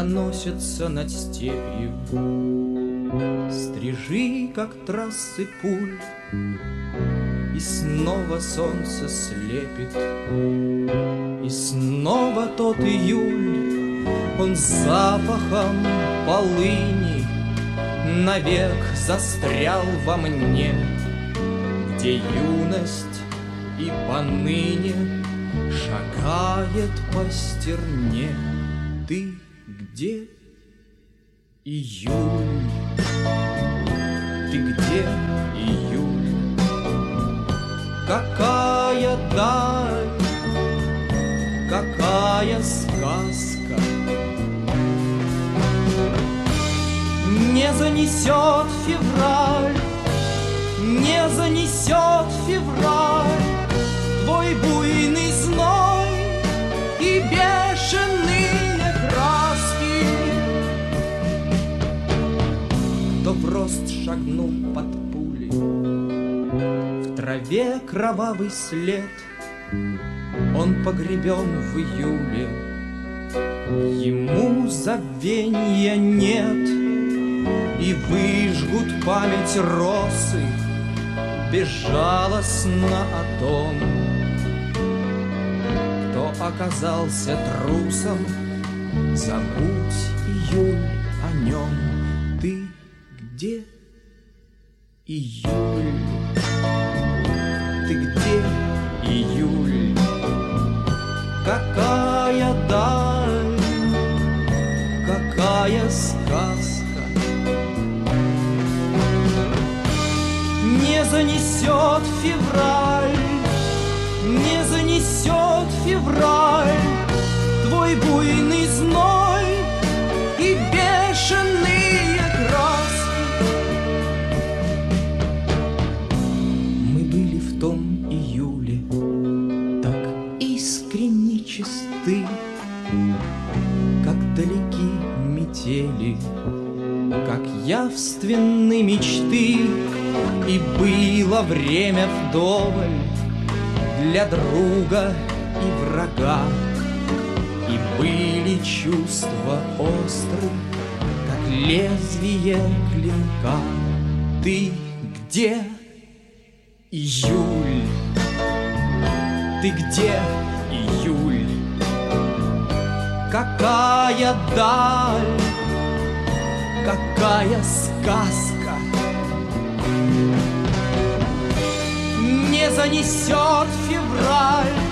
проносятся над степью. Стрижи, как трассы пуль, и снова солнце слепит. И снова тот июль, он с запахом полыни навек застрял во мне, где юность и поныне шагает по стерне. Ты где, июль? Ты где, июль? Какая даль, какая сказка не занесет февраль, не занесет февраль твой буйный зной и бешеные краски. Кто в рост шагнул под пули, в траве кровавый след, он погребен в июле, ему забвенья нет. И выжгут память росы безжалостно о том, кто оказался трусом. Забудь, июль, о нем. Ты где, июль? Ты где, июль? Какая даль, какая сказка не занесет февраль, не занесет февраль твой буйный зной и бешеные краски. Мы были в том июле так искренне чисты, как далеки метели, как явственны мечты. И было время вдоволь для друга и врага, и были чувства остры, как лезвие клинка. Ты где, июль? Ты где, июль? Какая даль, какая сказка не занесет февраль,